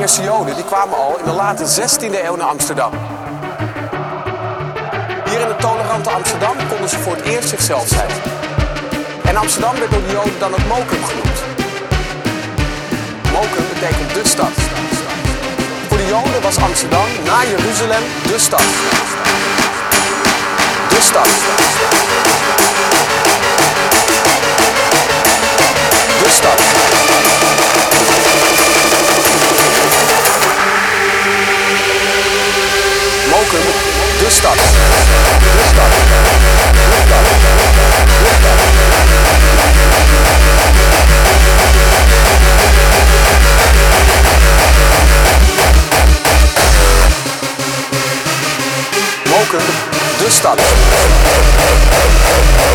eerste Joden die kwamen al in de late 16e eeuw naar Amsterdam. Hier in het tolerante Amsterdam konden ze voor het eerst zichzelf zijn. En Amsterdam werd door de Joden dan ook Mokum genoemd. Mokum betekent de stad. Voor de Joden was Amsterdam na Jeruzalem de stad. De stad. De stad. Mokum, de stad. De stad. De stad. De stad. Mokum, de stad.